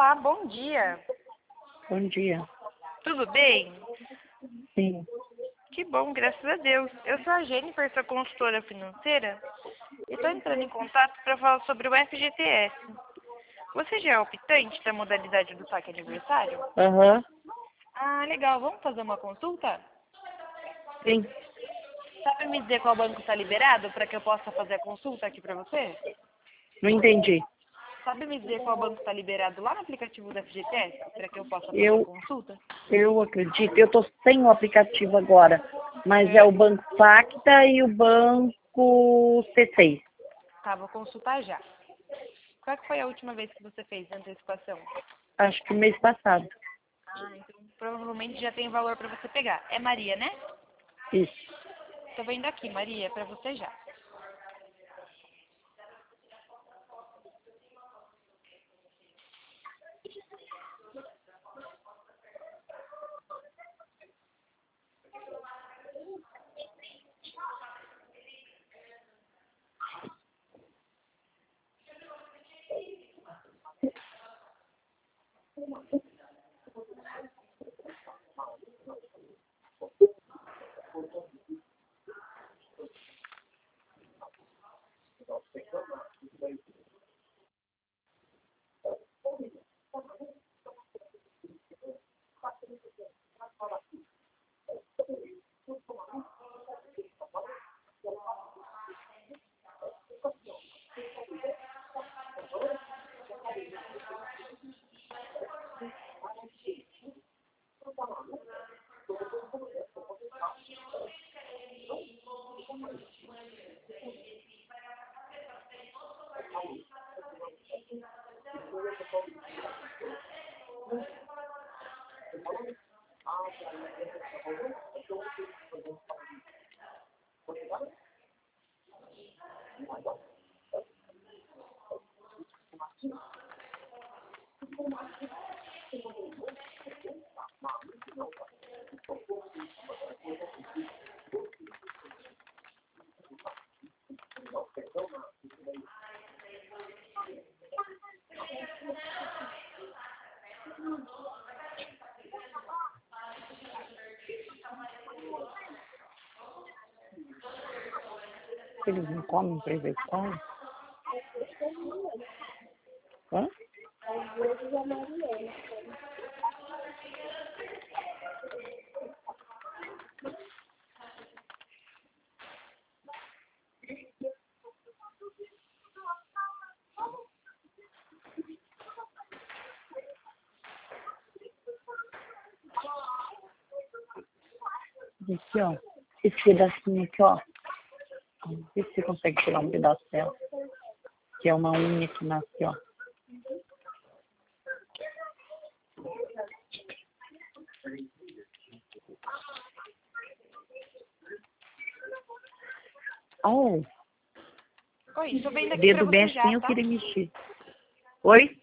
Olá, bom dia. Bom dia. Tudo bem? Sim. Que bom, graças a Deus. Eu sou a Jennifer, sou consultora financeira e estou entrando em contato para falar sobre o FGTS. Você já é optante da modalidade do saque aniversário? Aham. Ah, legal. Vamos fazer uma consulta? Sim. Sabe me dizer qual banco está liberado para que eu possa fazer a consulta aqui para você? Não entendi. Sabe me dizer qual banco está liberado lá no aplicativo do FGTS para que eu possa fazer a Eu, consulta? eu acredito. Eu estou sem o aplicativo agora, mas é o Banco Pacta e o Banco C6. Tá, vou consultar já. Qual que foi a última vez que você fez a antecipação? Acho que mês passado. Ah, então provavelmente já tem valor para você pegar. É Maria, né? Isso. Tô vendo aqui, Maria, para você já. Eles não comem prevenção? Hã? Aqui, ó. Esse pedacinho aqui, ó. Vê se você consegue tirar um pedaço dela. Que é uma unha que nasce, ó. Oh, Oi, tô vendo aqui para dedo você mexe já, sem eu tá? querer mexer. Oi?